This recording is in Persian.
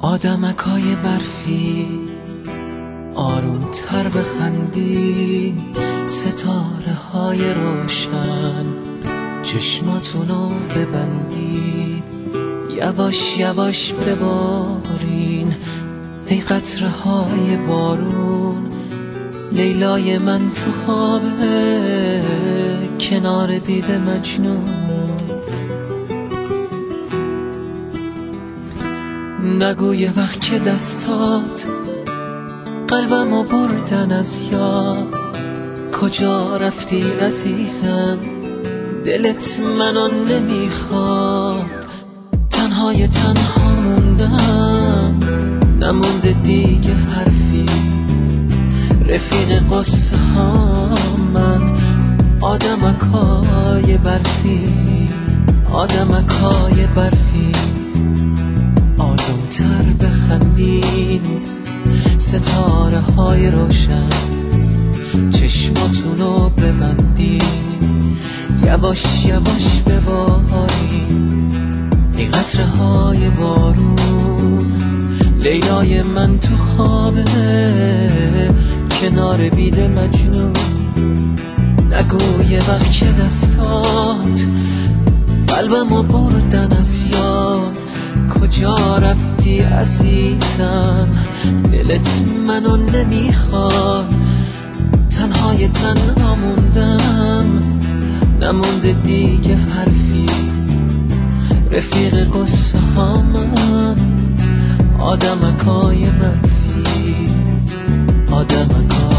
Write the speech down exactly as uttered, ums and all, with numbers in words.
آدمکای برفی آروم تر بخندی، ستاره های روشن چشماتونو ببندید، یواش یواش ببارین ای قطره های بارون. لیلای من تو خوابه کنار بید مجنون، نگوی وقت که دستات قلبمو بردن از یاد. کجا رفتی عزیزم، دلت منو نمیخواد. تنهای تنها موندم، نمونده دیگه حرفی. رفیق قصه ها من، آدمکای برفی، آدمکای برفی. آروم تر بخندین ستاره های روشن چشماتونو ببندین، یواش یواش ببارین ای قطره های بارون. لیلای من تو خوابه کنار بید مجنون، نگوی وقت که دستات قلبمو بردن از یاد. کجا رفتی عزیزم، دلت منو نمیخواد. تنهای تنها موندم، نمونده دیگه حرفی. رفیق قصه ها من، آدمکای برفی، آدمکای